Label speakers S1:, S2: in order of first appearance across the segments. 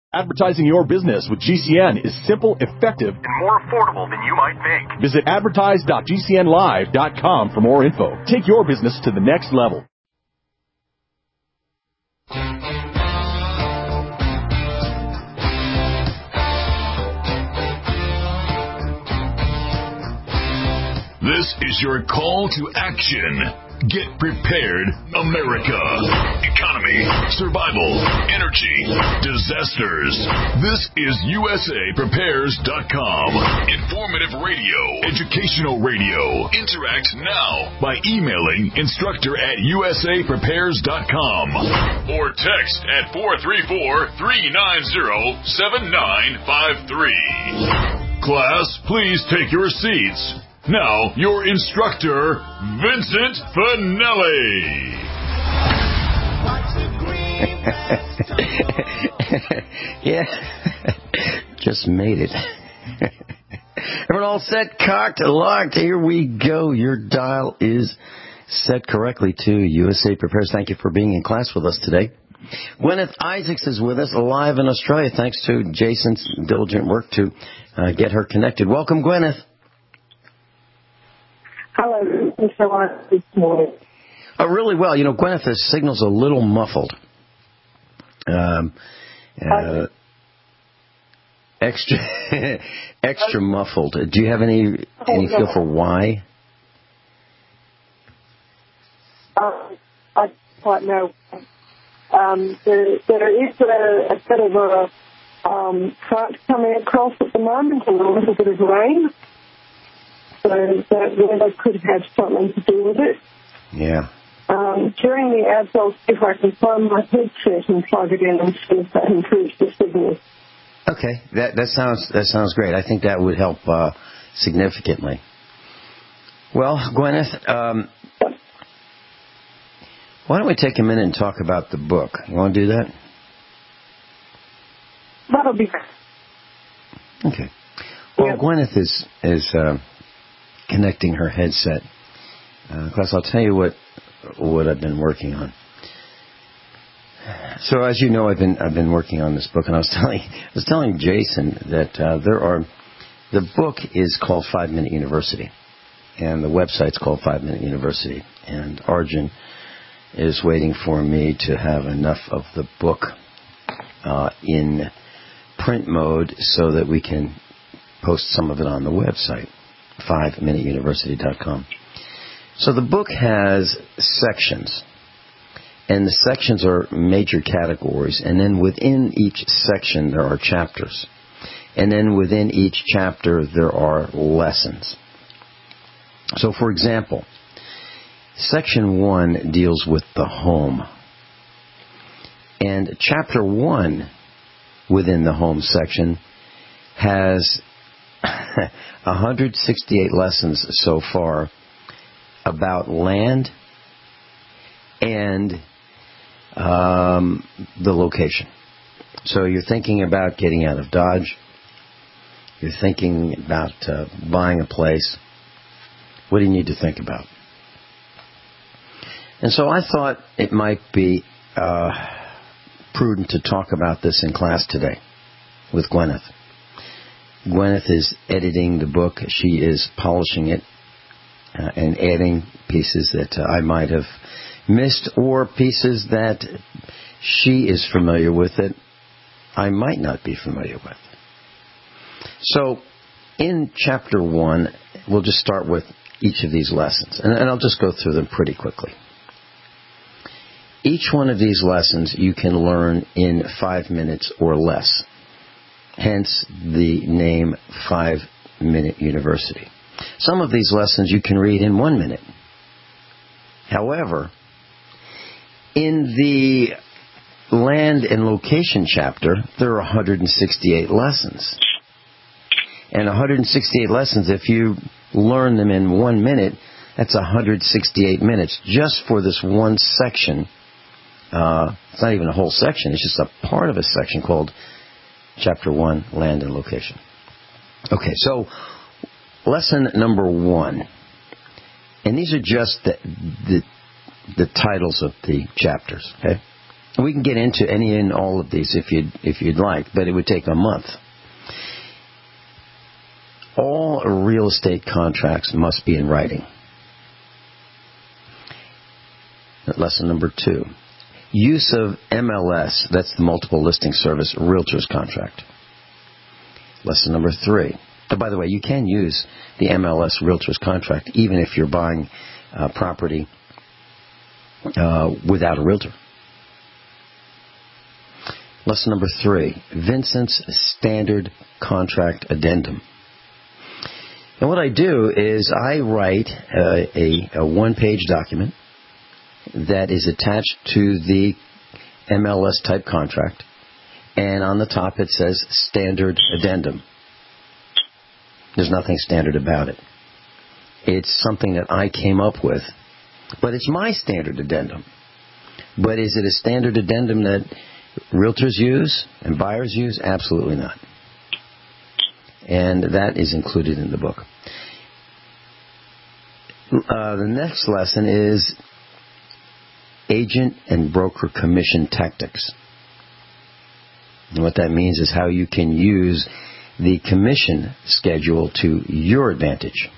S1: Advertising your business with GCN is simple, effective, and more affordable than you might think. Visit advertise.gcnlive.com for more info. Take your business to the next level.
S2: This is your call to action. Get prepared, America. Economy, survival, energy, disasters. This is USAPrepares.com. Informative radio, educational radio. Interact now by emailing instructor@USAPrepares.com or text at 434-390-7953. Class, please take your seats. Now, your instructor, Vincent Finelli.
S3: Yeah, just made it. Everyone all set, cocked, locked. Here we go. Your dial is set correctly to USA Prepares. Thank you for being in class with us today. Gwyneth Isaacs is with us live in Australia, thanks to Jason's diligent work to get her connected. Welcome, Gwyneth.
S4: Hello, Mr. Lawrence, this morning.
S3: Oh, really well. You know, Gwyneth, the signal's a little muffled. Extra muffled. Do you have any feel for why?
S4: I don't quite know. There is a bit of a front coming across at the moment and a little bit of rain. So that weather could have something to do with it. Yeah. During the ads, I'll see if I can find my headset and plug it in and see if that improves the signal.
S3: Okay, that sounds great. I think that would help significantly. Well, Gwyneth, why don't we take a minute and talk about the book? You want to do that?
S4: That'll be good.
S3: Okay. Well, yep. Gwyneth is connecting her headset. Class, I'll tell you what I've been working on. So, as you know, I've been working on this book, and I was telling Jason that the book is called 5 Minute University, and the website's called 5 Minute University, and Arjun is waiting for me to have enough of the book in print mode so that we can post some of it on the website. 5minuteuniversity.com. So the book has sections, and the sections are major categories, and then within each section there are chapters, and then within each chapter there are lessons. So, for example, section 1 deals with the home, and chapter 1 within the home section has 168 lessons so far about land and the location. So you're thinking about getting out of Dodge. You're thinking about buying a place. What do you need to think about? And so I thought it might be prudent to talk about this in class today with Gwyneth. Gwyneth is editing the book. She is polishing it and adding pieces that I might have missed or pieces that she is familiar with that I might not be familiar with. So in chapter 1, we'll just start with each of these lessons, and I'll just go through them pretty quickly. Each one of these lessons you can learn in 5 minutes or less. Hence the name 5 Minute University. Some of these lessons you can read in 1 minute. However, in the land and location chapter, there are 168 lessons. And 168 lessons, if you learn them in 1 minute, that's 168 minutes just for this one section. It's not even a whole section. It's just a part of a section called Chapter 1, Land and Location. Okay, so lesson number 1. And these are just the titles of the chapters, okay? We can get into any and all of these if you'd like, but it would take a month. All real estate contracts must be in writing. Lesson number 2. Use of MLS, that's the multiple listing service, realtor's contract. Lesson number 3. Oh, by the way, you can use the MLS realtor's contract even if you're buying property without a realtor. Lesson number 3. Vincent's standard contract addendum. And what I do is I write a one-page document that is attached to the MLS type contract, and on the top it says standard addendum. There's nothing standard about it. It's something that I came up with, but it's my standard addendum. But is it a standard addendum that realtors use and buyers use? Absolutely not. And that is included in the book. The next lesson is agent and broker commission tactics. And what that means is how you can use the commission schedule to your advantage.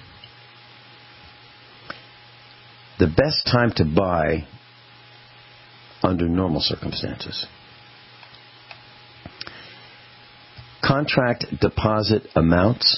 S3: The best time to buy under normal circumstances. Contract deposit amounts.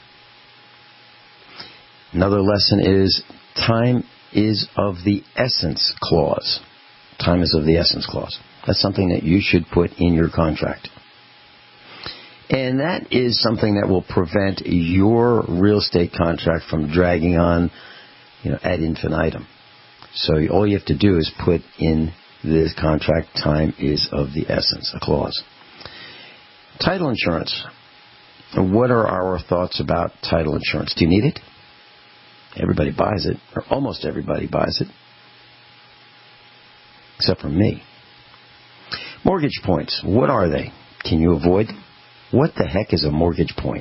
S3: Another lesson is time is of the essence clause. Time is of the essence clause. That's something that you should put in your contract. And that is something that will prevent your real estate contract from dragging on, ad infinitum. So all you have to do is put in this contract, time is of the essence, a clause. Title insurance. What are our thoughts about title insurance? Do you need it? Everybody buys it, or almost everybody buys it, except for me. Mortgage points. What are they? Can you avoid them? What the heck is a mortgage point?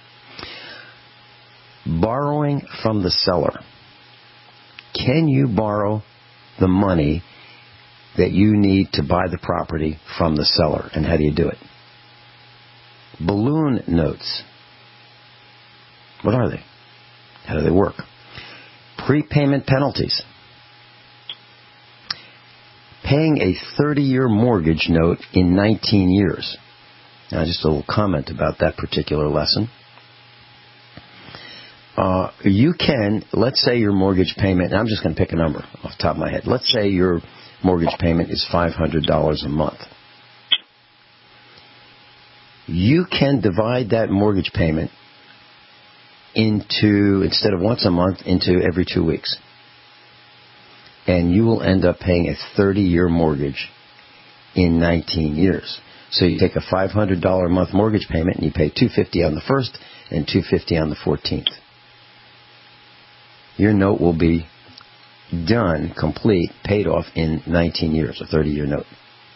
S3: Borrowing from the seller. Can you borrow the money that you need to buy the property from the seller, and how do you do it? Balloon notes. What are they? How do they work? Prepayment penalties. Paying a 30-year mortgage note in 19 years. Now, just a little comment about that particular lesson. You can, let's say your mortgage payment, and I'm just going to pick a number off the top of my head. Let's say your mortgage payment is $500 a month. You can divide that mortgage payment into, instead of once a month, into every 2 weeks. And you will end up paying a 30-year mortgage in 19 years. So you take a $500 a month mortgage payment and you pay $250 on the first and $250 on the 14th. Your note will be done, complete, paid off in 19 years, a 30-year note.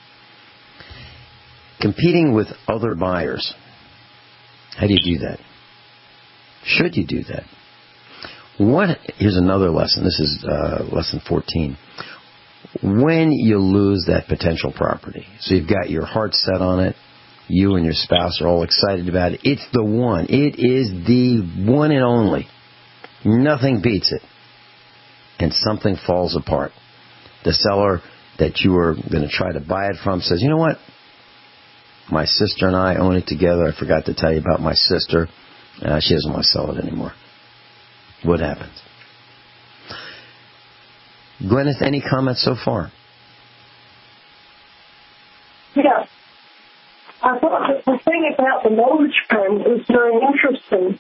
S3: Competing with other buyers. How do you do that? Should you do that? Here's another lesson. This is lesson 14. When you lose that potential property, so you've got your heart set on it, you and your spouse are all excited about it. It's the one. It is the one and only. Nothing beats it. And something falls apart. The seller that you were going to try to buy it from says, you know what? My sister and I own it together. I forgot to tell you about my sister. She doesn't want to sell it anymore. What happens? Gwyneth, any comments so far?
S4: Yeah. I thought that the thing about the mortgage payment was very interesting.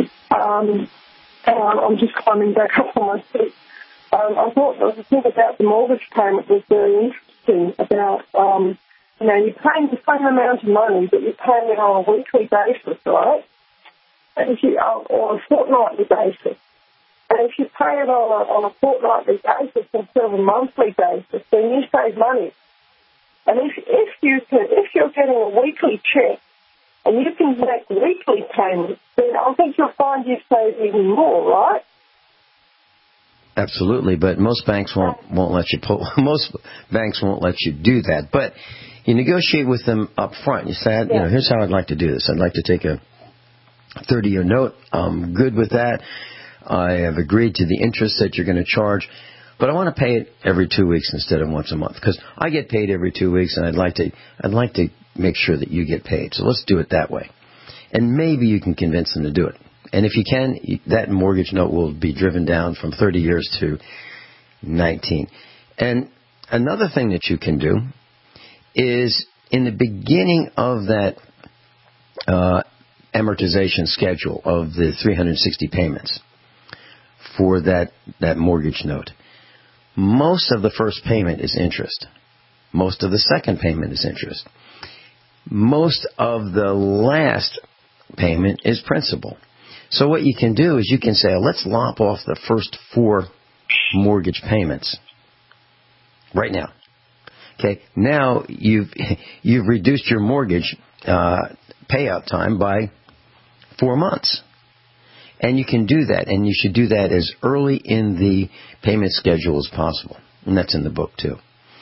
S4: I'm just climbing back up on my seat. I thought that the thing about the mortgage payment was very interesting about, you're paying the same amount of money, but you're paying it on a weekly basis, right? Or a fortnightly basis. And if you pay it on a fortnightly basis instead of a monthly basis, then you save money. And if you're getting a weekly check and you can make weekly payments, then I think you'll find you save even more, right?
S3: Absolutely, but most banks won't let you most banks won't let you do that. But you negotiate with them up front. You say, here's how I'd like to do this. I'd like to take a 30-year note. I'm good with that. I have agreed to the interest that you're going to charge, but I want to pay it every 2 weeks instead of once a month because I get paid every 2 weeks, and I'd like to make sure that you get paid. So let's do it that way. And maybe you can convince them to do it. And if you can, that mortgage note will be driven down from 30 years to 19. And another thing that you can do is in the beginning of that amortization schedule of the 360 payments for that mortgage note, most of the first payment is interest. Most of the second payment is interest. Most of the last payment is principal. So what you can do is you can say, let's lop off the first 4 mortgage payments right now. Okay, now you've reduced your mortgage payout time by 4 months. And you can do that, and you should do that as early in the payment schedule as possible. And that's in the book, too.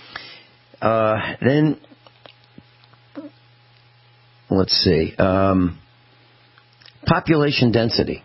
S3: Then, let's see. Population density.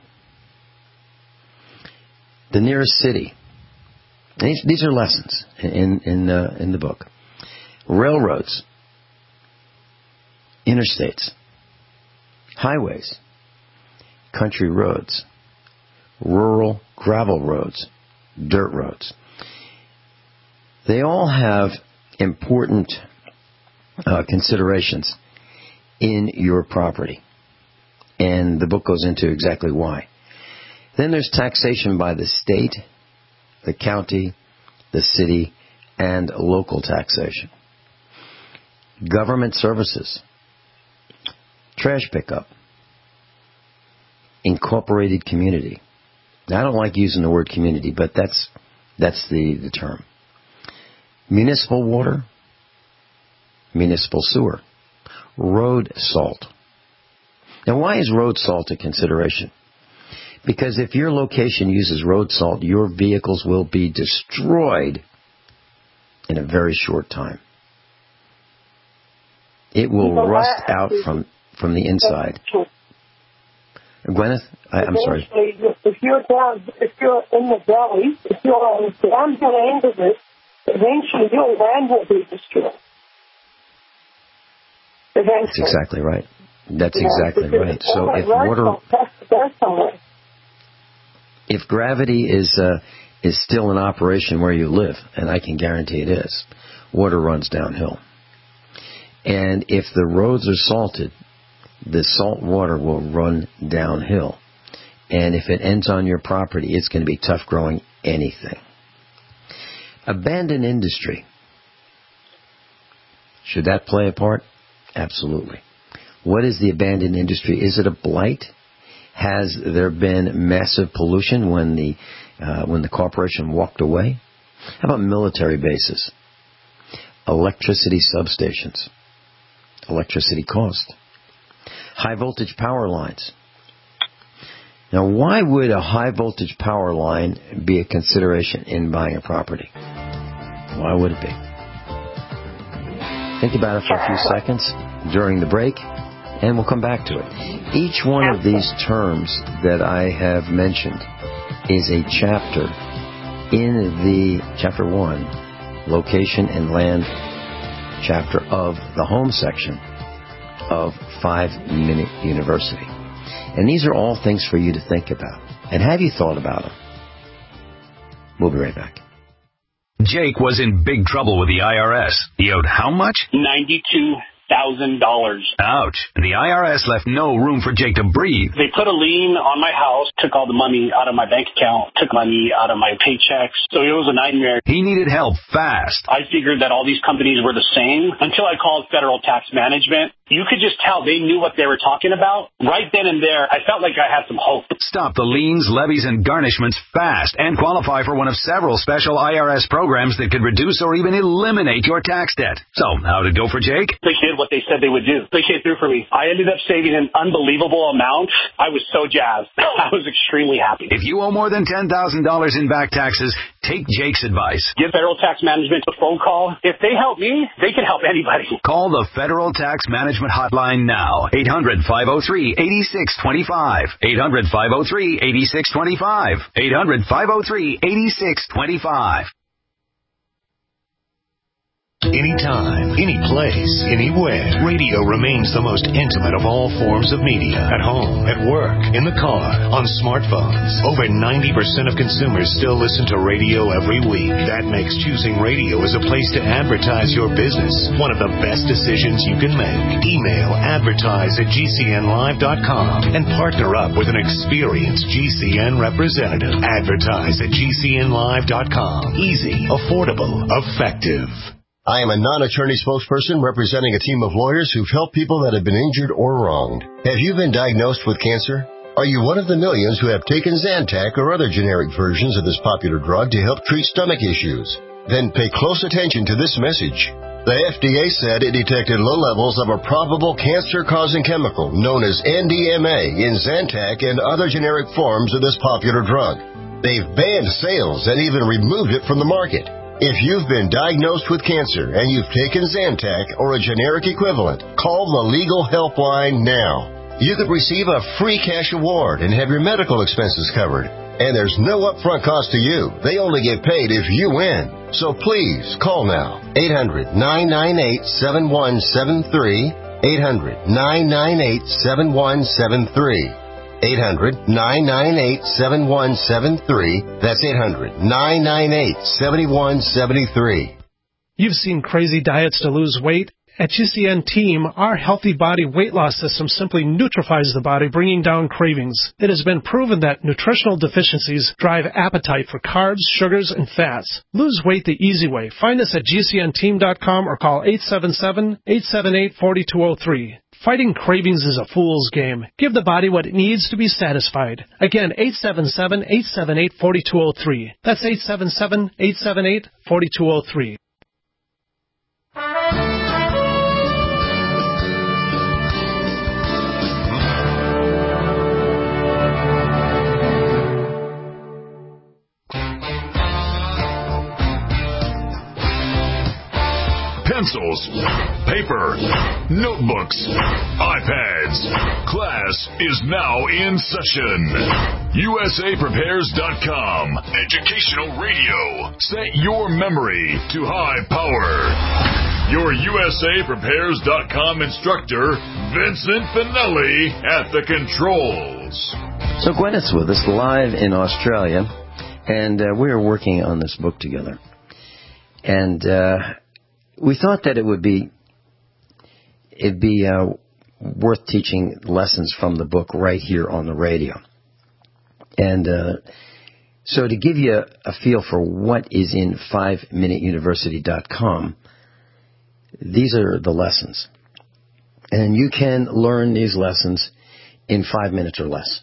S3: The nearest city. These are lessons in the book. Railroads. Interstates. Highways. Country roads. Rural gravel roads. Dirt roads. They all have important considerations in your property. And the book goes into exactly why. Then there's taxation by the state, the county, the city, and local taxation. Government services. Trash pickup. Incorporated community. Now, I don't like using the word community, but that's the term. Municipal water. Municipal sewer. Road salt. Now, why is road salt a consideration? Because if your location uses road salt, your vehicles will be destroyed in a very short time. It will rust out from the inside. Gwyneth, I'm sorry.
S4: If you're in the valley, if you're on the downhill end of it, eventually your land will be destroyed.
S3: That's exactly right. That's exactly right. So if gravity is still in operation where you live, and I can guarantee it is, water runs downhill. And if the roads are salted, the salt water will run downhill. And if it ends on your property, it's going to be tough growing anything. Abandoned industry. Should that play a part? Absolutely. What is the abandoned industry? Is it a blight? Has there been massive pollution when the corporation walked away? How about military bases? Electricity substations. Electricity cost. High voltage power lines. Now, why would a high voltage power line be a consideration in buying a property? Why would it be? Think about it for a few seconds during the break, and we'll come back to it. Each one of these terms that I have mentioned is a chapter in the Chapter 1, Location and Land chapter of the Home section of 5 Minute University. And these are all things for you to think about. And have you thought about them? We'll be right back.
S2: Jake was in big trouble with the IRS. He owed how much?
S5: $92,000.
S2: Ouch. The IRS left no room for Jake to breathe.
S5: They put a lien on my house, took all the money out of my bank account, took money out of my paychecks. So it was a nightmare.
S2: He needed help fast.
S5: I figured that all these companies were the same until I called Federal Tax Management. You could just tell they knew what they were talking about. Right then and there, I felt like I had some hope.
S6: Stop the liens, levies, and garnishments fast and qualify for one of several special IRS programs that could reduce or even eliminate your tax debt. So, how did it go for Jake?
S5: They did what they said they would do. They came through for me. I ended up saving an unbelievable amount. I was so jazzed. I was extremely happy.
S6: If you owe more than $10,000 in back taxes, take Jake's advice.
S5: Give Federal Tax Management a phone call. If they help me, they can help anybody.
S6: Call the Federal Tax Management Hotline now. 800-503-8625. 800-503-8625. 800-503-8625.
S7: Anytime, any place, anywhere, radio remains the most intimate of all forms of media. At home, at work, in the car, on smartphones. Over 90% of consumers still listen to radio every week. That makes choosing radio as a place to advertise your business one of the best decisions you can make. Email advertise@gcnlive.com and partner up with an experienced GCN representative. Advertise@gcnlive.com. Easy, affordable, effective.
S8: I am a non-attorney spokesperson representing a team of lawyers who've helped people that have been injured or wronged. Have you been diagnosed with cancer? Are you one of the millions who have taken Zantac or other generic versions of this popular drug to help treat stomach issues? Then pay close attention to this message. The FDA said it detected low levels of a probable cancer-causing chemical known as NDMA in Zantac and other generic forms of this popular drug. They've banned sales and even removed it from the market. If you've been diagnosed with cancer and you've taken Zantac or a generic equivalent, call the legal helpline now. You could receive a free cash award and have your medical expenses covered. And there's no upfront cost to you. They only get paid if you win. So please call now. 800-998-7173. 800-998-7173. 800-998-7173. That's 800-998-7173.
S9: You've seen crazy diets to lose weight. At GCN Team, our Healthy Body Weight Loss System simply neutralizes the body, bringing down cravings. It has been proven that nutritional deficiencies drive appetite for carbs, sugars, and fats. Lose weight the easy way. Find us at GCNteam.com or call 877-878-4203. Fighting cravings is a fool's game. Give the body what it needs to be satisfied. Again, 877-878-4203. That's 877-878-4203.
S2: Pencils, paper, notebooks, iPads. Class is now in session. USAPrepares.com. Educational radio. Set your memory to high power. Your USAPrepares.com instructor, Vincent Finelli, at the controls.
S3: So Gwyneth's with us live in Australia, and we are working on this book together. And we thought that it'd be worth teaching lessons from the book right here on the radio. And so to give you a feel for what is in 5minuteuniversity.com, these are the lessons. And you can learn these lessons in 5 minutes or less.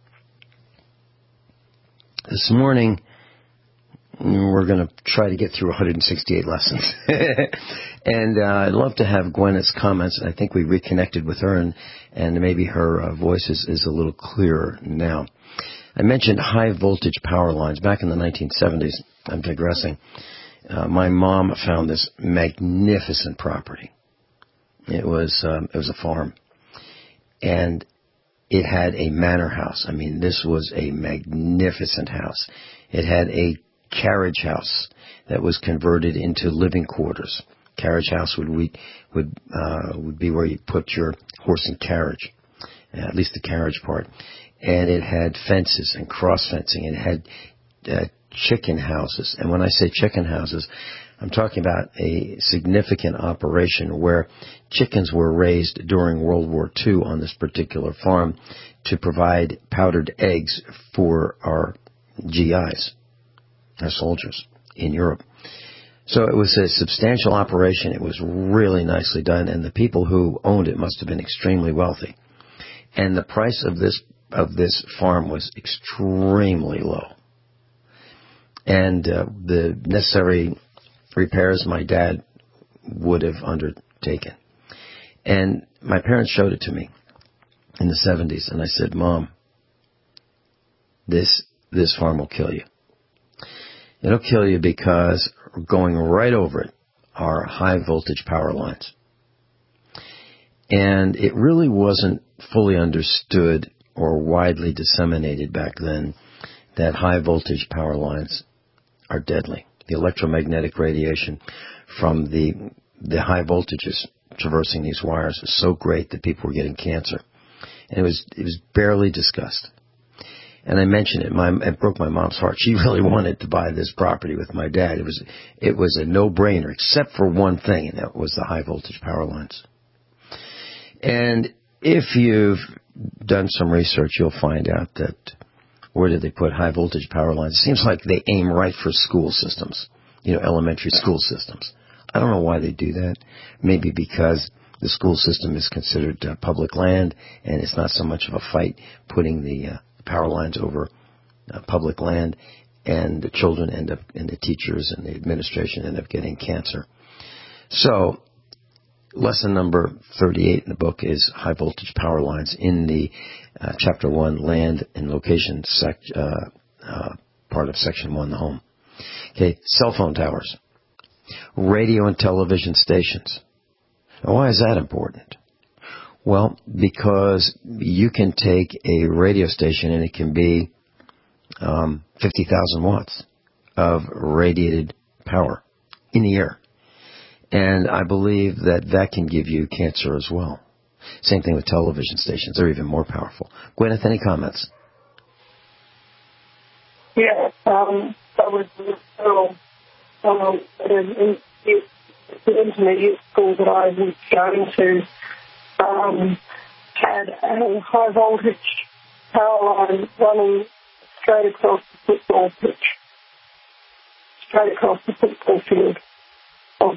S3: This morning, we're going to try to get through 168 lessons. And I'd love to have Gwyneth's comments. I think we reconnected with her, and maybe her voice is a little clearer now. I mentioned high voltage power lines. Back in the 1970s, I'm digressing, my mom found this magnificent property. It was a farm. And it had a manor house. I mean, this was a magnificent house. It had a carriage house that was converted into living quarters. Carriage house would be where you put your horse and carriage, at least the carriage part. And it had fences and cross fencing. It had chicken houses. And when I say chicken houses, I'm talking about a significant operation where chickens were raised during World War II on this particular farm to provide powdered eggs for our GIs, our soldiers in Europe. So it was a substantial operation. It was really nicely done, and the people who owned it must have been extremely wealthy. And the price of this farm was extremely low. And the necessary repairs my dad would have undertaken. And my parents showed it to me in the 70s, and I said, Mom, this farm will kill you. It'll kill you because going right over it are high voltage power lines. And it really wasn't fully understood or widely disseminated back then that high voltage power lines are deadly. The electromagnetic radiation from the high voltages traversing these wires was so great that people were getting cancer. And it was barely discussed. And I mentioned it. It broke my mom's heart. She really wanted to buy this property with my dad. It was a no-brainer, except for one thing, and that was the high voltage power lines. And if you've done some research, you'll find out that where did they put high voltage power lines? It seems like they aim right for school systems, elementary school systems. I don't know why they do that. Maybe because the school system is considered public land, and it's not so much of a fight putting the power lines over public land, and the children end up, and the teachers and the administration end up getting cancer. So, lesson number 38 in the book is high voltage power lines in the Chapter 1, Land and Location part of Section 1, the home. Okay, cell phone towers, radio and television stations. Now, why is that important? Well, because you can take a radio station and it can be 50,000 watts of radiated power in the air. And I believe that can give you cancer as well. Same thing with television stations. They're even more powerful. Gwyneth, any comments?
S4: Yeah, I was in the intermediate school that I was going to had a high voltage power line running straight across the football pitch, straight across the football field of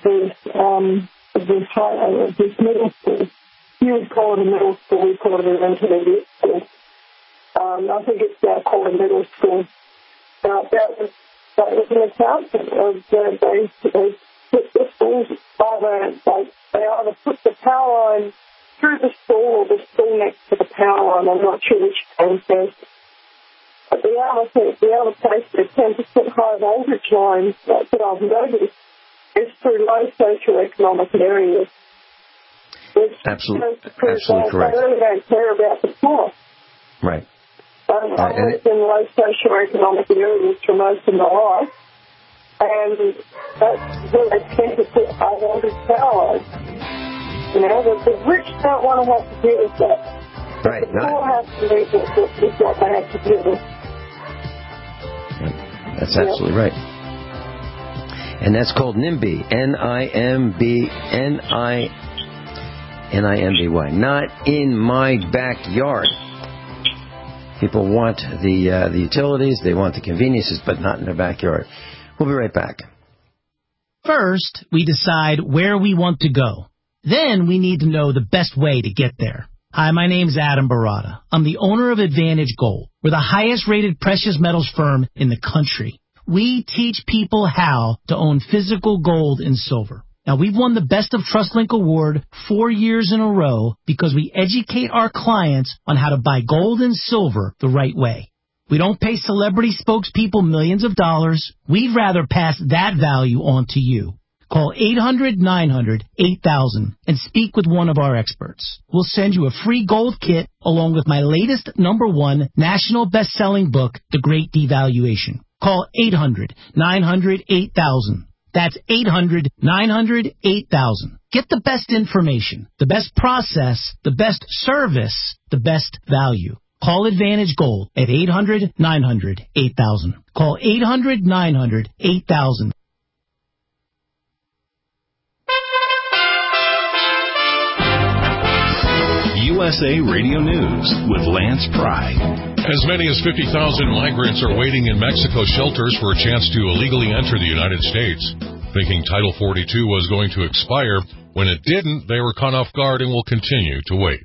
S4: this middle school. You would call it a middle school, we call it an intermediate school. I think it's now called a middle school. That was an announcement of they put the schools they either put the power line through the school or the school next to the power line. I'm not sure which came first. But the other place they tend to put high voltage lines that I've noticed is through low socioeconomic areas.
S3: Absolutely correct.
S4: They really don't care about the cost.
S3: Right.
S4: I lived in low socioeconomic areas for most of my life, and that's where they tend to put high voltage power lines. The rich don't want to have to deal with that.
S3: Right.
S4: The poor have to deal with what they have to deal with.
S3: That's absolutely right. And that's called NIMBY. N-I-M-B-Y. Not in my backyard. People want the utilities, they want the conveniences, but not in their backyard. We'll be right back.
S10: First, we decide where we want to go. Then we need to know the best way to get there. Hi, my name's Adam Barada. I'm the owner of Advantage Gold. We're the highest-rated precious metals firm in the country. We teach people how to own physical gold and silver. Now, we've won the Best of TrustLink Award 4 years in a row because we educate our clients on how to buy gold and silver the right way. We don't pay celebrity spokespeople millions of dollars. We'd rather pass that value on to you. Call 800-900-8000 and speak with one of our experts. We'll send you a free gold kit along with my latest #1 national best-selling book, The Great Devaluation. Call 800-900-8000. That's 800-900-8000. Get the best information, the best process, the best service, the best value. Call Advantage Gold at 800-900-8000. Call 800-900-8000.
S2: USA Radio News with Lance Pry.
S11: As many as 50,000 migrants are waiting in Mexico shelters for a chance to illegally enter the United States. thinking Title 42 was going to expire. When it didn't, they were caught off guard and will continue to wait.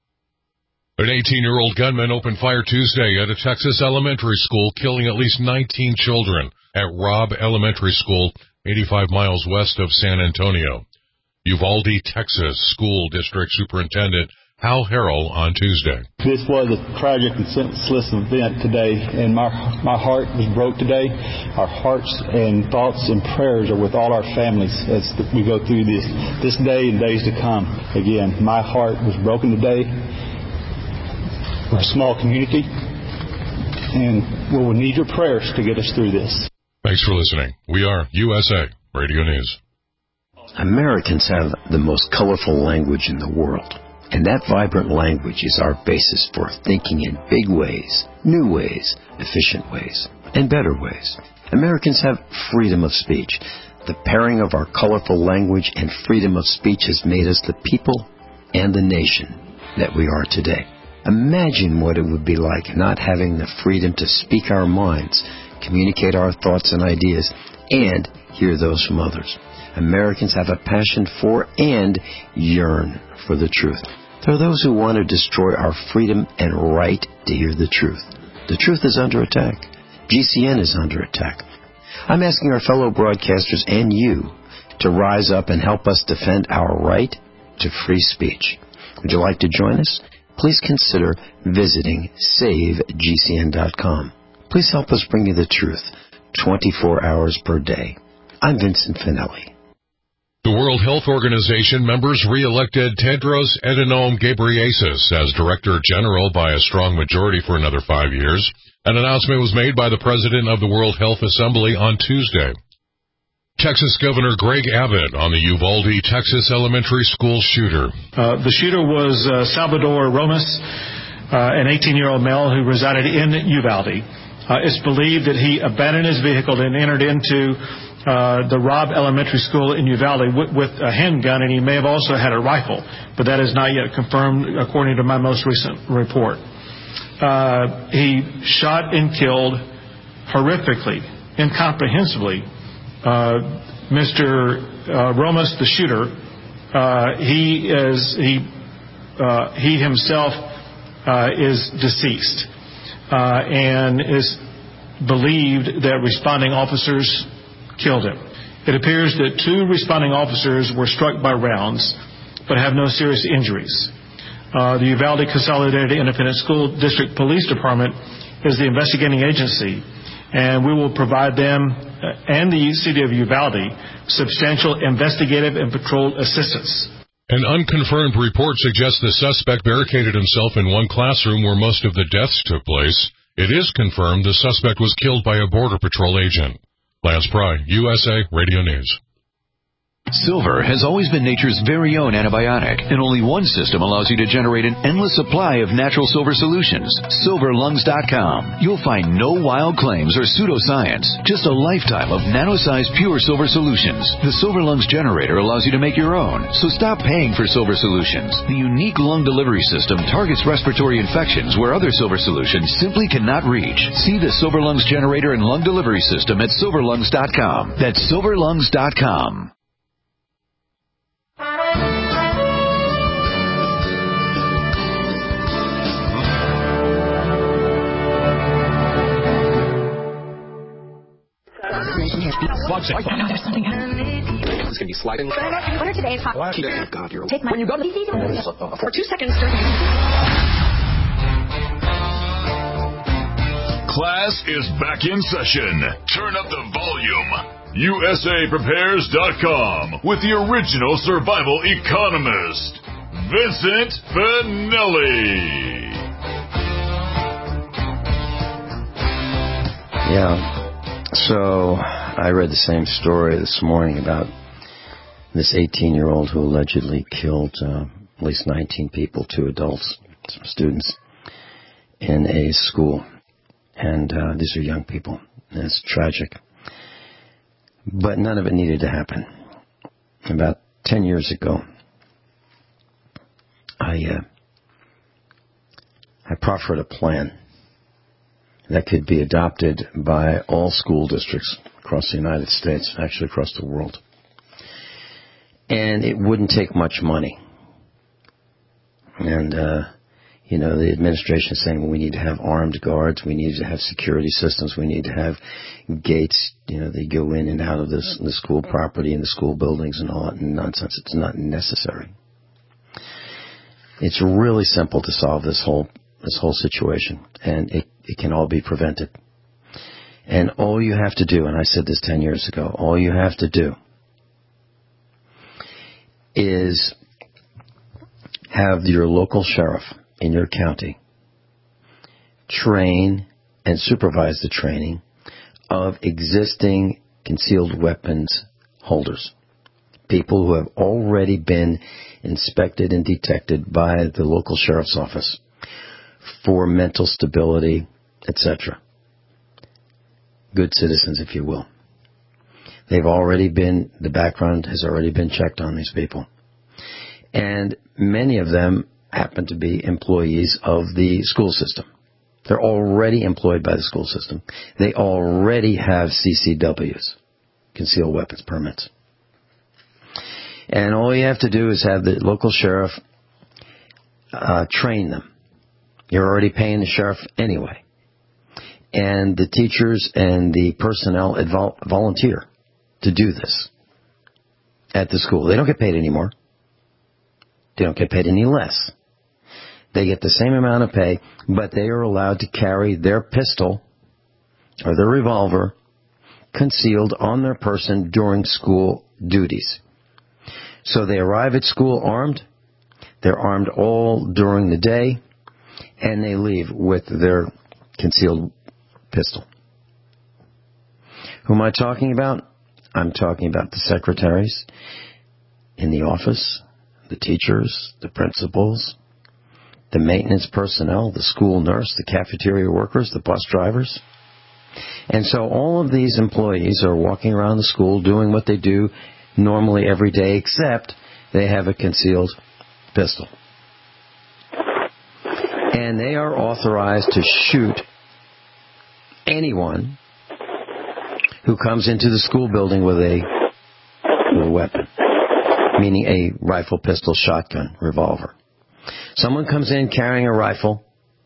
S11: An 18-year-old gunman opened fire Tuesday at a Texas elementary school, killing at least 19 children at Robb Elementary School, 85 miles west of San Antonio. Uvalde, Texas School District Superintendent Hal Harrell on Tuesday.
S12: This was a tragic and senseless event today, and my heart was broke today. Our hearts and thoughts and prayers are with all our families as we go through this day and days to come. Again, my heart was broken today. We're a small community, and we'll need your prayers to get us through this.
S11: Thanks for listening. We are USA Radio News.
S3: Americans have the most colorful language in the world, and that vibrant language is our basis for thinking in big ways, new ways, efficient ways, and better ways. Americans have freedom of speech. The pairing of our colorful language and freedom of speech has made us the people and the nation that we are today. Imagine what it would be like not having the freedom to speak our minds, communicate our thoughts and ideas, and hear those from others. Americans have a passion for and yearn for the truth. There are those who want to destroy our freedom and right to hear the truth. The truth is under attack. GCN is under attack. I'm asking our fellow broadcasters and you to rise up and help us defend our right to free speech. Would you like to join us? Please consider visiting SaveGCN.com. Please help us bring you the truth 24 hours per day. I'm Vincent Finelli.
S11: The World Health Organization members re-elected Tedros Adhanom Ghebreyesus as Director General by a strong majority for another 5 years. An announcement was made by the President of the World Health Assembly on Tuesday. Texas Governor Greg Abbott on the Uvalde, Texas elementary school shooter.
S13: The shooter was Salvador Romas, an 18-year-old male who resided in Uvalde. It's believed that he abandoned his vehicle and entered into the Robb Elementary School in Uvalde with a handgun, and he may have also had a rifle, but that is not yet confirmed according to my most recent report. He shot and killed horrifically, incomprehensibly, Mr. Romas, the shooter. He himself is deceased, and is believed that responding officers killed him. It appears that 2 responding officers were struck by rounds, but have no serious injuries. The Uvalde Consolidated Independent School District Police Department is the investigating agency, and we will provide them and the city of Uvalde substantial investigative and patrol assistance.
S11: An unconfirmed report suggests the suspect barricaded himself in one classroom where most of the deaths took place. It is confirmed the suspect was killed by a Border Patrol agent. Lance Pry, USA Radio News.
S14: Silver has always been nature's very own antibiotic, and only one system allows you to generate an endless supply of natural silver solutions. SilverLungs.com. You'll find no wild claims or pseudoscience, just a lifetime of nano-sized pure silver solutions. The Silver Lungs generator allows you to make your own, so stop paying for silver solutions. The unique lung delivery system targets respiratory infections where other silver solutions simply cannot reach. See the Silver Lungs generator and lung delivery system at SilverLungs.com. That's SilverLungs.com.
S15: There's something happening. It's going to be sliding. What are today's hot? God, you're... Take my... When you go to the... For 2 seconds...
S2: Class is back in session. Turn up the volume. USAPrepares.com with the original survival economist, Vincent Finelli.
S3: Yeah. So I read the same story this morning about this 18-year-old who allegedly killed at least 19 people, 2 adults, some students, in a school. And these are young people. And it's tragic. But none of it needed to happen. About 10 years ago, I proffered a plan. that could be adopted by all school districts across the United States, actually across the world. And it wouldn't take much money. And, the administration is saying, well, we need to have armed guards, we need to have security systems, we need to have gates, they go in and out of the school property and the school buildings and all that nonsense. It's not necessary. It's really simple to solve this whole situation, and it can all be prevented. And all you have to do, and I said this 10 years ago, all you have to do is have your local sheriff in your county train and supervise the training of existing concealed weapons holders. People who have already been inspected and detected by the local sheriff's office for mental stability, etc. Good citizens, if you will. The background has already been checked on these people. And many of them happen to be employees of the school system. They're already employed by the school system. They already have CCWs, concealed weapons permits. And all you have to do is have the local sheriff train them. You're already paying the sheriff anyway. And the teachers and the personnel volunteer to do this at the school. They don't get paid anymore. They don't get paid any less. They get the same amount of pay, but they are allowed to carry their pistol or their revolver concealed on their person during school duties. So they arrive at school armed. They're armed all during the day, and they leave with their concealed pistol. Who am I talking about? I'm talking about the secretaries in the office, the teachers, the principals, the maintenance personnel, the school nurse, the cafeteria workers, the bus drivers. And so all of these employees are walking around the school doing what they do normally every day, except they have a concealed pistol. And they are authorized to shoot anyone who comes into the school building with a weapon, meaning a rifle, pistol, shotgun, revolver. Someone comes in carrying a rifle.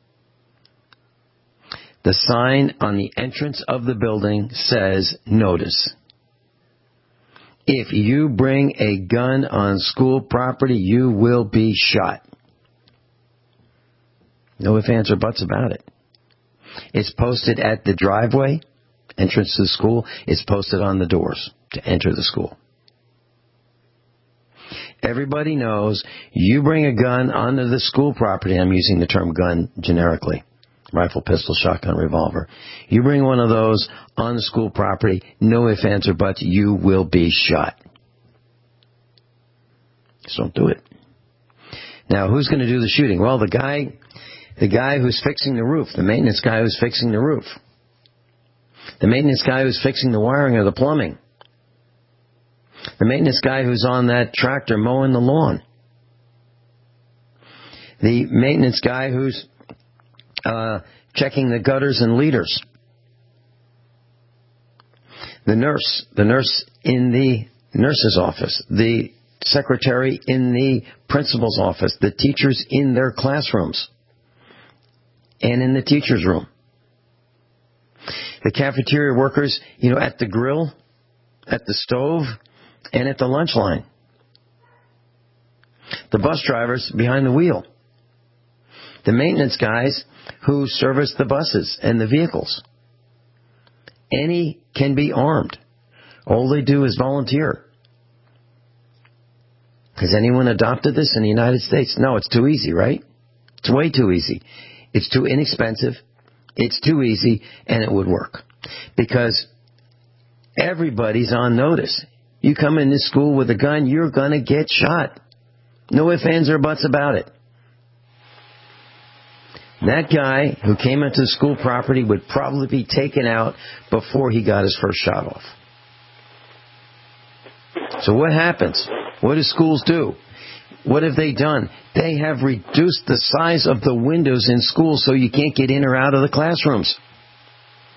S3: The sign on the entrance of the building says, "Notice. If you bring a gun on school property, you will be shot." No ifs, ands, or buts about it. It's posted at the driveway, entrance to the school. It's posted on the doors to enter the school. Everybody knows you bring a gun onto the school property. I'm using the term gun generically. Rifle, pistol, shotgun, revolver. You bring one of those on the school property, no ifs, ands, or buts, you will be shot. Just don't do it. Now, who's going to do the shooting? Well, the guy who's fixing the roof, the maintenance guy who's fixing the roof, the maintenance guy who's fixing the wiring or the plumbing, the maintenance guy who's on that tractor mowing the lawn, the maintenance guy who's checking the gutters and leaders, the nurse in the nurse's office, the secretary in the principal's office, the teachers in their classrooms and in the teacher's room, the cafeteria workers, at the grill, at the stove, and at the lunch line, the bus drivers behind the wheel, the maintenance guys who service the buses and the vehicles. Any can be armed. All they do is volunteer. Has anyone adopted this in the United States? No, it's too easy, right? It's way too easy. It's too inexpensive. It's too easy, and it would work. Because everybody's on notice. You come into school with a gun, you're going to get shot. No ifs, ands, or buts about it. That guy who came into the school property would probably be taken out before he got his first shot off. So what happens? What do schools do? What have they done? They have reduced the size of the windows in schools so you can't get in or out of the classrooms.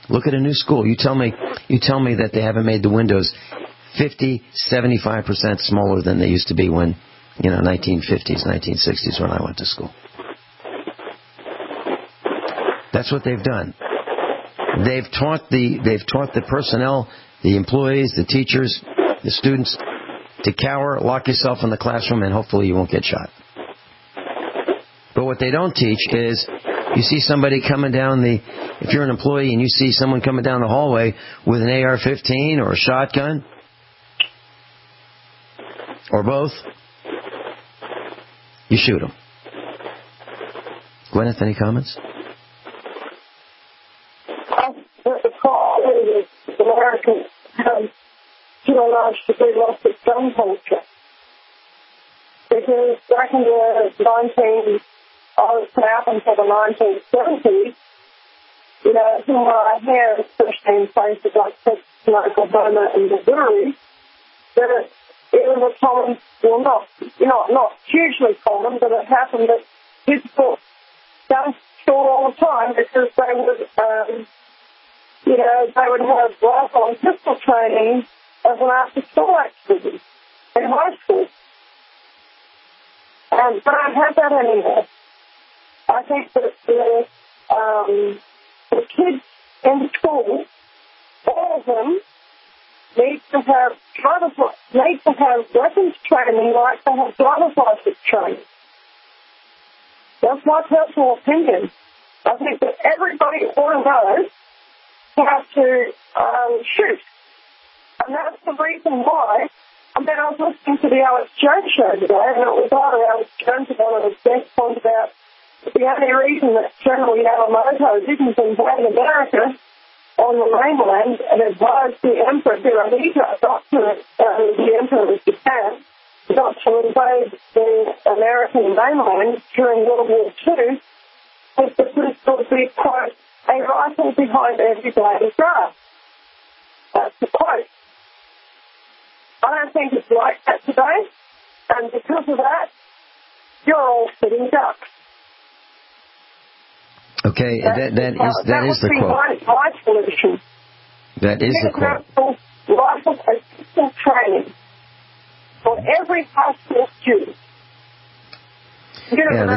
S3: Look at a new school. You tell me that they haven't made the windows 50, 75% smaller than they used to be when, 1950s, 1960s when I went to school. That's what they've done. They've taught the personnel, the employees, the teachers, the students to cower, lock yourself in the classroom, and hopefully you won't get shot. But what they don't teach is, you see somebody coming down if you're an employee and you see someone coming down the hallway with an AR-15 or a shotgun, or both, you shoot them. Gwyneth, any comments?
S4: The problem is Americans have, to a large degree, lost its gun culture. Because back in the up until the 1970s, from what I hear, especially in places like Texas, Oklahoma, and Missouri, that it was a common, not hugely common, but it happened that people gun store all the time because they would, they would have rifle and pistol training as an after-school activity in high school. But I don't have that anymore. I think that the kids in school, all of them, need to have weapons training like they have driver's license training. That's my personal opinion. I think that everybody ought to know how to shoot. And that's the reason why. I was listening to the Alex Jones show today, and it was either Alex Jones or one of his guests pointed out the only reason that General Yamamoto didn't invade America on the mainland and advised the Emperor Hirohito, the Emperor of Japan, not to invade the American mainland during World War II, was because there would be, quote, a rifle behind every blade of grass. That's the quote. I don't think it's like that today, and because of that, you're all sitting ducks.
S3: Okay, that is the quote.
S4: My solution.
S3: That is the quote.
S4: Rifle and pistol training for every high school student.
S3: Yeah,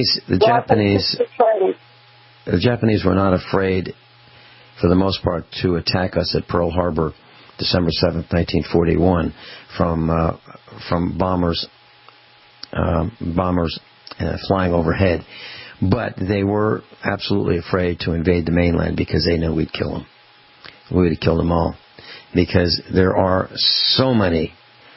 S3: the Japanese were not afraid, for the most part, to attack us at Pearl Harbor, December 7th, 1941, from bombers flying overhead. But they were absolutely afraid to invade the mainland because they knew we'd kill them. We would have killed them all. Because there are so many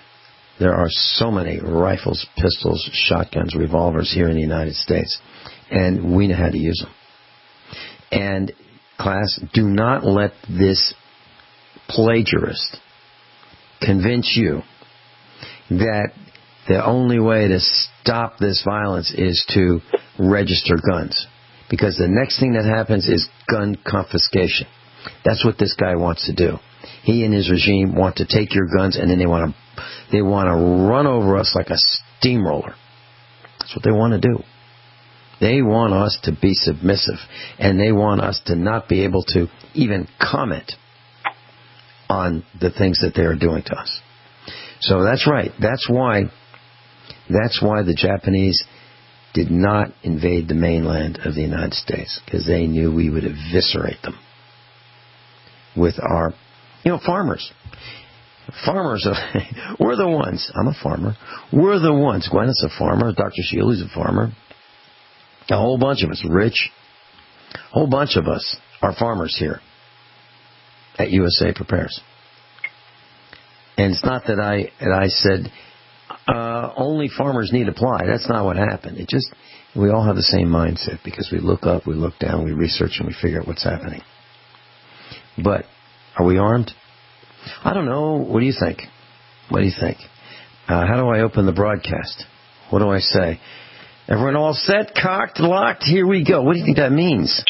S3: rifles, pistols, shotguns, revolvers here in the United States. And we know how to use them. And, class, do not let this plagiarist convince you that the only way to stop this violence is to register guns. Because the next thing that happens is gun confiscation. That's what this guy wants to do. He and his regime want to take your guns and then they want to run over us like a steamroller. That's what they want to do. They want us to be submissive, and they want us to not be able to even comment on the things that they are doing to us. So that's right. That's why the Japanese did not invade the mainland of the United States, because they knew we would eviscerate them with our, farmers. Farmers, we're the ones. I'm a farmer. We're the ones. Gwyneth's a farmer. Dr. Sheely's a farmer. A whole bunch of us, Rich. A whole bunch of us are farmers here at USA Prepares. And it's not that I said only farmers need apply. That's not what happened. We all have the same mindset because we look up, we look down, we research, and we figure out what's happening. But are we armed? I don't know. What do you think? What do you think? How do I open the broadcast? What do I say? Everyone all set, cocked, locked? Here we go. What do you think that means?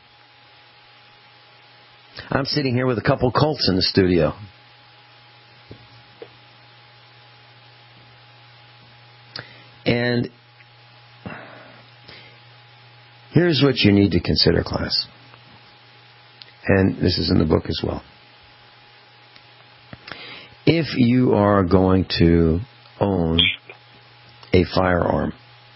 S3: I'm sitting here with a couple Colts in the studio. And here's what you need to consider, class. and this is in the book as well. If you are going to own a firearm,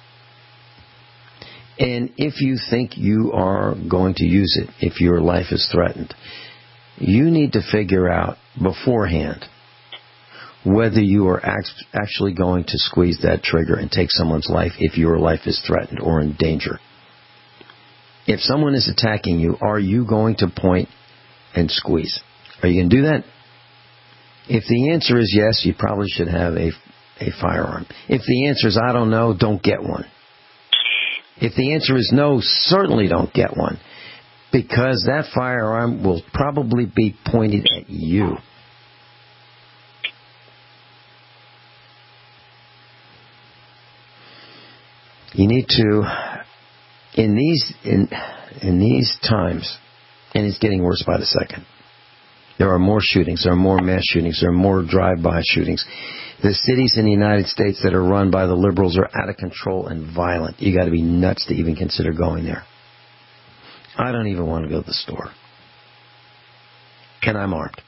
S3: and if you think you are going to use it if your life is threatened, you need to figure out beforehand whether you are actually going to squeeze that trigger and take someone's life if your life is threatened or in danger. If someone is attacking you, are you going to point and squeeze? Are you going to do that? If the answer is yes, you probably should have a firearm. If the answer is I don't know, don't get one. If the answer is no, certainly don't get one, because that firearm will probably be pointed at you. You need to, in these times, and it's getting worse by the second. There are more shootings, there are more mass shootings, there are more drive-by shootings. The cities in the United States that are run by the liberals are out of control and violent. You got to be nuts to even consider going there. I don't even want to go to the store. And I'm armed.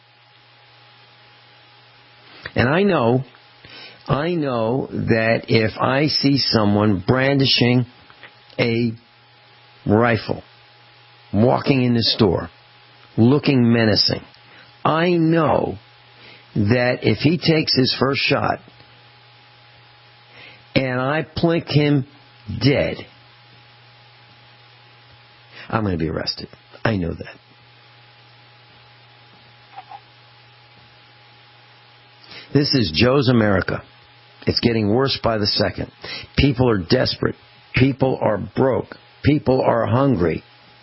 S3: And I know that if I see someone brandishing a rifle, walking in the store, looking menacing, I know that if he takes his first shot and I plink him dead, I'm going to be arrested. I know that. This is Joe's America. It's getting worse by the second. People are desperate. People are broke. People are hungry.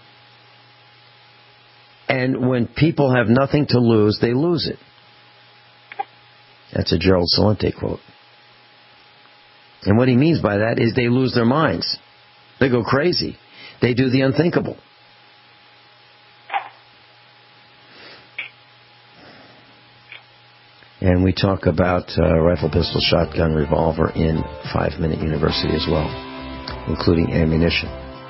S3: And when people have nothing to lose, they lose it. That's a Gerald Celente quote. And what he means by that is they lose their minds. They go crazy. They do the unthinkable. And we talk about rifle, pistol, shotgun, revolver in 5-Minute University as well, including ammunition.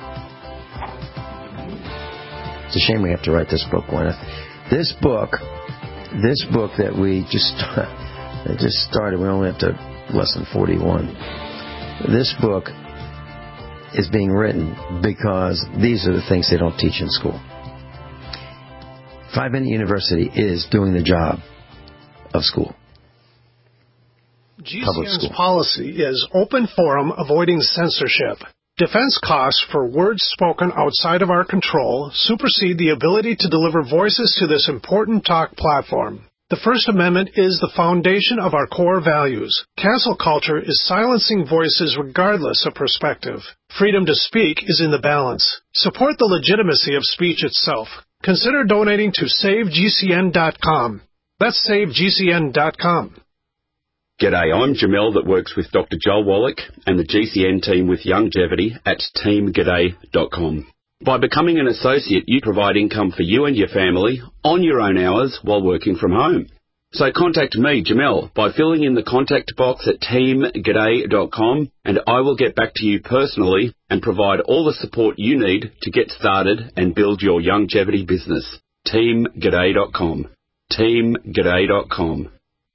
S3: It's a shame we have to write this book, Gwyneth. This book that we just started, we only have to lesson 41. This book is being written because these are the things they don't teach in school. 5-Minute University is doing the job of school.
S9: GCN's policy is open forum, avoiding censorship. Defense costs for words spoken outside of our control supersede the ability to deliver voices to this important talk platform. The First Amendment is the foundation of our core values. Cancel culture is silencing voices regardless of perspective. Freedom to speak is in the balance. Support the legitimacy of speech itself. Consider donating to SaveGCN.com. That's SaveGCN.com.
S16: G'day, I'm Jamel that works with Dr. Joel Wallach and the GCN team with Longevity at teamg'day.com. By becoming an associate, you provide income for you and your family on your own hours while working from home. So contact me, Jamel, by filling in the contact box at teamg'day.com, and I will get back to you personally and provide all the support you need to get started and build your longevity business. teamg'day.com. teamg'day.com.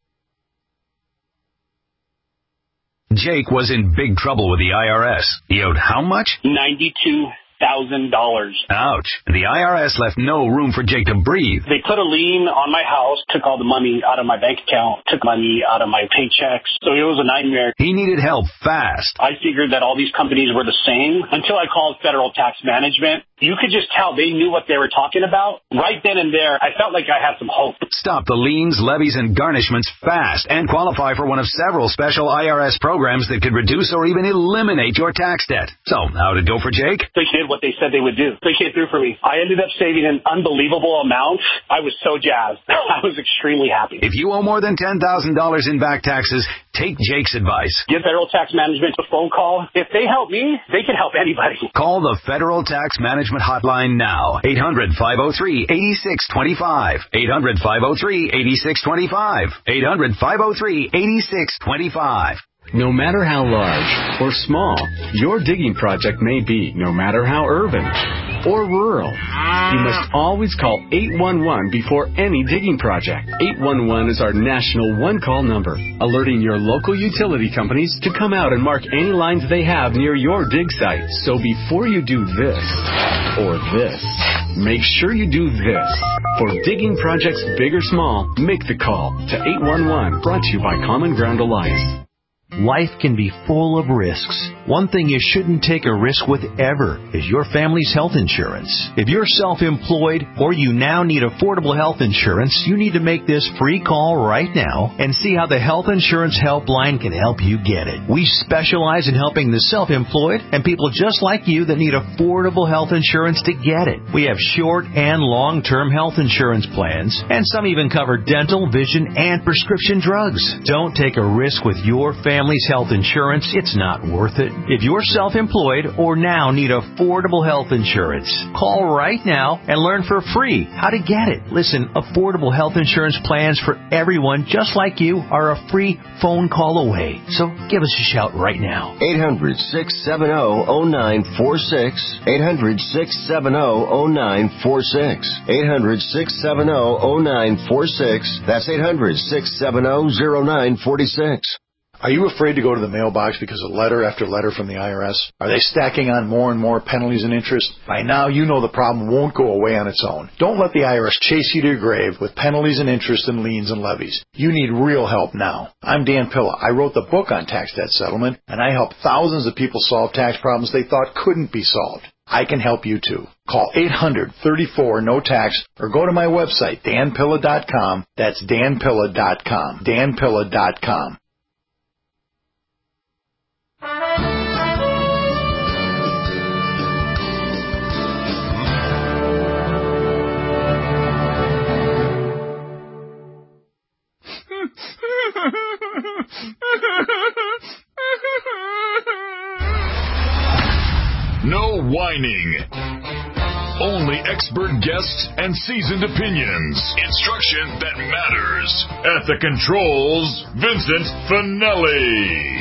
S6: Jake was in big trouble with the IRS. He owed how much?
S5: $92,000.
S6: Ouch. The IRS left no room for Jake to breathe.
S5: They put a lien on my house, took all the money out of my bank account, took money out of my paychecks. So it was a nightmare.
S6: He needed help fast.
S5: I figured that all these companies were the same until I called Federal Tax Management. You could just tell they knew what they were talking about. Right then and there, I felt like I had some hope.
S6: Stop the liens, levies, and garnishments fast and qualify for one of several special IRS programs that could reduce or even eliminate your tax debt. So, how'd it go for Jake?
S5: They did what they said they would do. They came through for me. I ended up saving an unbelievable amount. I was so jazzed. I was extremely happy.
S6: If you owe more than $10,000 in back taxes, take Jake's advice.
S5: Give Federal Tax Management a phone call. If they help me, they can help anybody.
S6: Call the Federal Tax Management hotline now. 800-503-8625. 800-503-8625. 800-503-8625.
S17: No matter how large or small your digging project may be, no matter how urban or rural. You must always call 811 before any digging project. 811 is our national one-call number, alerting your local utility companies to come out and mark any lines they have near your dig site. So before you do this or this, make sure you do this. For digging projects big or small, make the call to 811. Brought to you by Common Ground Alliance.
S18: Life can be full of risks. One thing you shouldn't take a risk with ever is your family's health insurance. If you're self-employed or you now need affordable health insurance, you need to make this free call right now and see how the Health Insurance Helpline can help you get it. We specialize in helping the self-employed and people just like you that need affordable health insurance to get it. We have short and long-term health insurance plans, and some even cover dental, vision, and prescription drugs. Don't take a risk with your family's health insurance. It's not worth it. If you're self-employed or now need affordable health insurance, call right now and learn for free how to get it. Listen, affordable health insurance plans for everyone just like you are a free phone call away. So give us a shout right now.
S8: 800-670-0946. 800-670-0946. 800-670-0946. That's 800-670-0946.
S19: Are you afraid to go to the mailbox because of letter after letter from the IRS? Are they stacking on more and more penalties and interest? By now, you know the problem won't go away on its own. Don't let the IRS chase you to your grave with penalties and interest and liens and levies. You need real help now. I'm Dan Pilla. I wrote the book on tax debt settlement, and I help thousands of people solve tax problems they thought couldn't be solved. I can help you too. Call 800-34-NO-TAX or go to my website, danpilla.com. That's danpilla.com. danpilla.com.
S2: No whining. Only expert guests and seasoned opinions. Instruction that matters. At the controls, Vincent Finelli.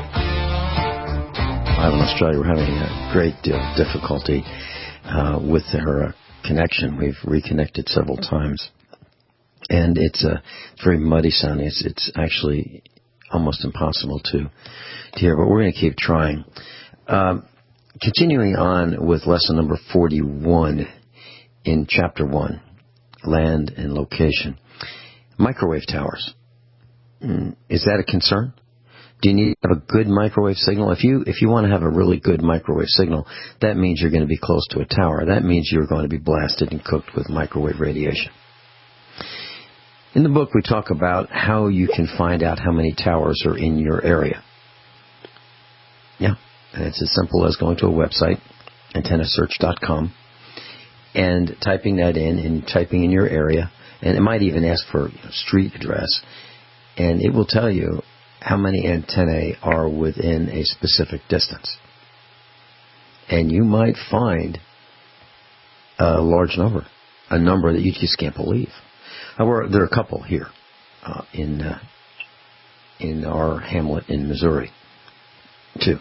S3: Live in Australia, we're having a great deal of difficulty with her connection. We've reconnected several times. And it's very muddy sounding. It's actually almost impossible to hear, but we're going to keep trying. Continuing on with lesson number 41 in chapter 1, land and location. Microwave towers. Is that a concern? Do you need to have a good microwave signal? If you want to have a really good microwave signal, that means you're going to be close to a tower. That means you're going to be blasted and cooked with microwave radiation. In the book, we talk about how you can find out how many towers are in your area. Yeah, and it's as simple as going to a website, antennasearch.com, and typing that in and typing in your area. And it might even ask for street address. And it will tell you how many antennae are within a specific distance. And you might find a large number, a number that you just can't believe. There are a couple here in our hamlet in Missouri, too.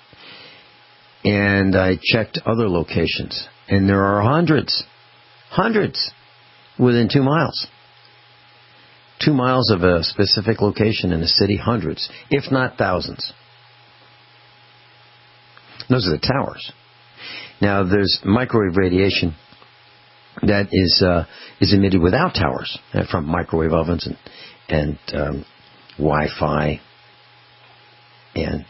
S3: And I checked other locations, and there are hundreds within 2 miles. 2 miles of a specific location in a city, hundreds, if not thousands. Those are the towers. Now, there's microwave radiation that is emitted without towers, from microwave ovens and Wi-Fi and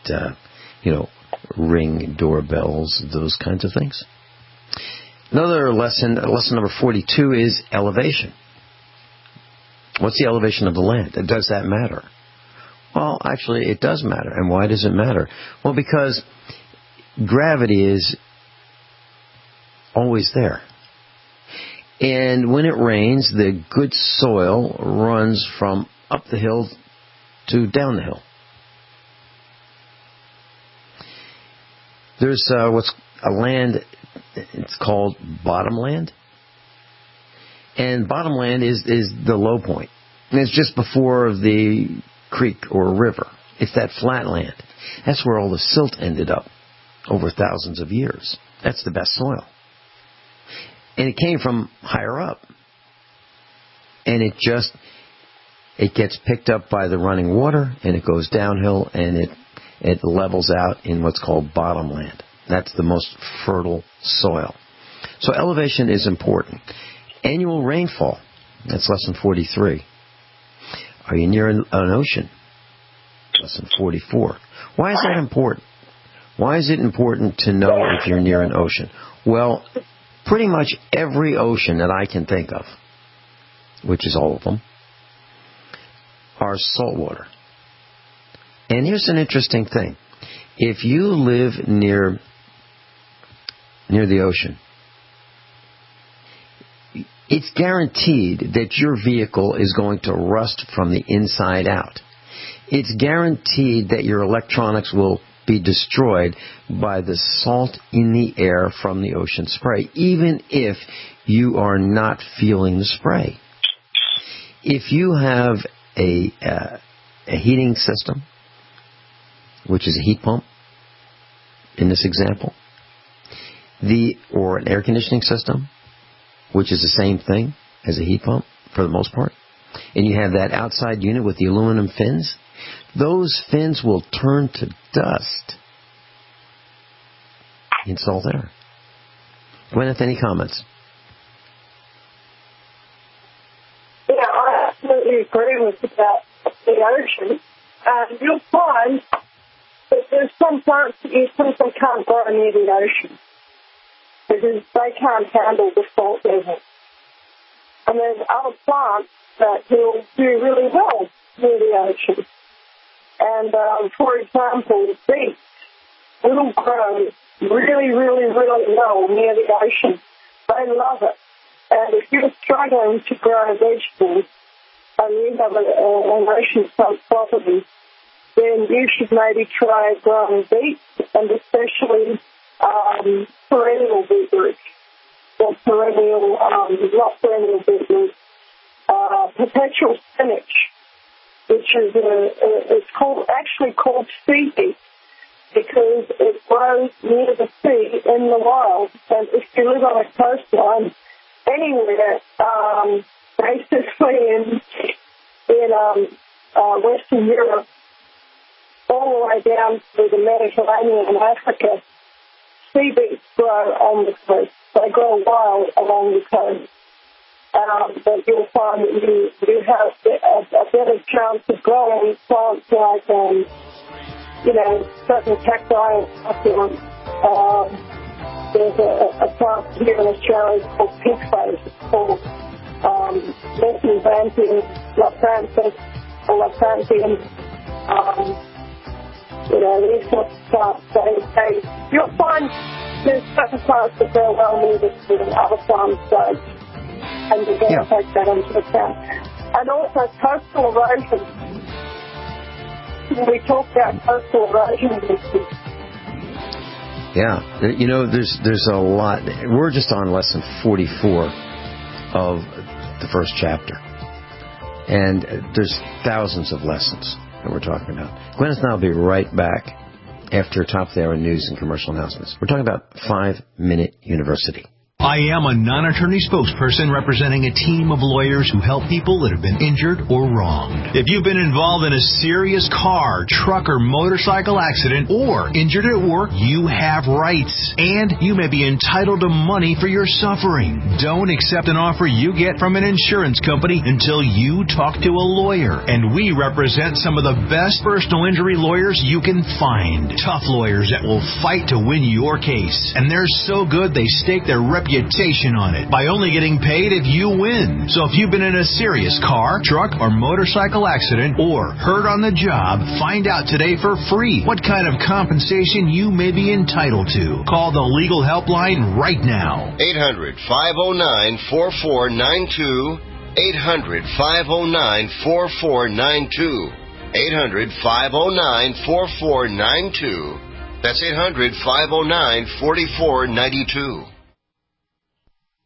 S3: Ring doorbells, those kinds of things. Another lesson number 42, is elevation. What's the elevation of the land? Does that matter? Well, actually, it does matter. And why does it matter? Well, because gravity is always there. And when it rains, the good soil runs from up the hill to down the hill. There's what's a land, it's called bottomland. And bottomland is the low point. And it's just before the creek or river. It's that flat land. That's where all the silt ended up over thousands of years. That's the best soil. And it came from higher up. And it gets picked up by the running water, and it goes downhill, and it levels out in what's called bottomland. That's the most fertile soil. So elevation is important. Annual rainfall, that's less than 43. Are you near an ocean? Less than 44. Why is that important? Why is it important to know if you're near an ocean? Well, pretty much every ocean that I can think of, which is all of them, are saltwater. And here's an interesting thing. If you live near the ocean, it's guaranteed that your vehicle is going to rust from the inside out. It's guaranteed that your electronics will be destroyed by the salt in the air from the ocean spray, even if you are not feeling the spray. If you have a heating system, which is a heat pump, in this example, or an air conditioning system, which is the same thing as a heat pump for the most part, and you have that outside unit with the aluminum fins, those fins will turn to dust in salt air. Gwyneth, any comments?
S4: Yeah, I absolutely agree with that. The ocean. You'll find that there's some plants that you simply can't grow near the ocean because they can't handle the salt level. And there's other plants that will do really well near the ocean. And, for example, beets will grow really, really, really well near the ocean. They love it. And if you're struggling to grow vegetables and you have an ocean-front property, then you should maybe try growing beets, and especially perennial beetroot, or not perennial beetroot, perpetual spinach, which is it's actually called sea beet because it grows near the sea in the wild. And if you live on a coastline anywhere, basically in Western Europe, all the way down to the Mediterranean and Africa, sea beets grow on the coast. They grow wild along the coast. But you'll find that you have a better chance of growing plants like, certain cacti and succulents. There's a plant here in Australia called pink face. It's called Mesenbanthium lapranthus or laprantium. These sorts of plants, you'll find there's certain plants that grow well near the sea and other plants don't. And you're going to take that into account. And also coastal erosion. We talked about coastal erosion this week.
S3: Yeah, there's a lot. We're just on lesson 44 of the first chapter. And there's thousands of lessons that we're talking about. Gwyneth and I will be right back after top of the hour news and commercial announcements. We're talking about 5-Minute University.
S18: I am a non-attorney spokesperson representing a team of lawyers who help people that have been injured or wronged. If you've been involved in a serious car, truck, or motorcycle accident or injured at work, you have rights, and you may be entitled to money for your suffering. Don't accept an offer you get from an insurance company until you talk to a lawyer, and we represent some of the best personal injury lawyers you can find. Tough lawyers that will fight to win your case, and they're so good they stake their reputation on it by only getting paid if you win. So if you've been in a serious car, truck, or motorcycle accident or hurt on the job, find out today for free what kind of compensation you may be entitled to. Call the legal helpline right now.
S8: 800-509-4492. 800-509-4492. 800-509-4492. That's 800-509-4492.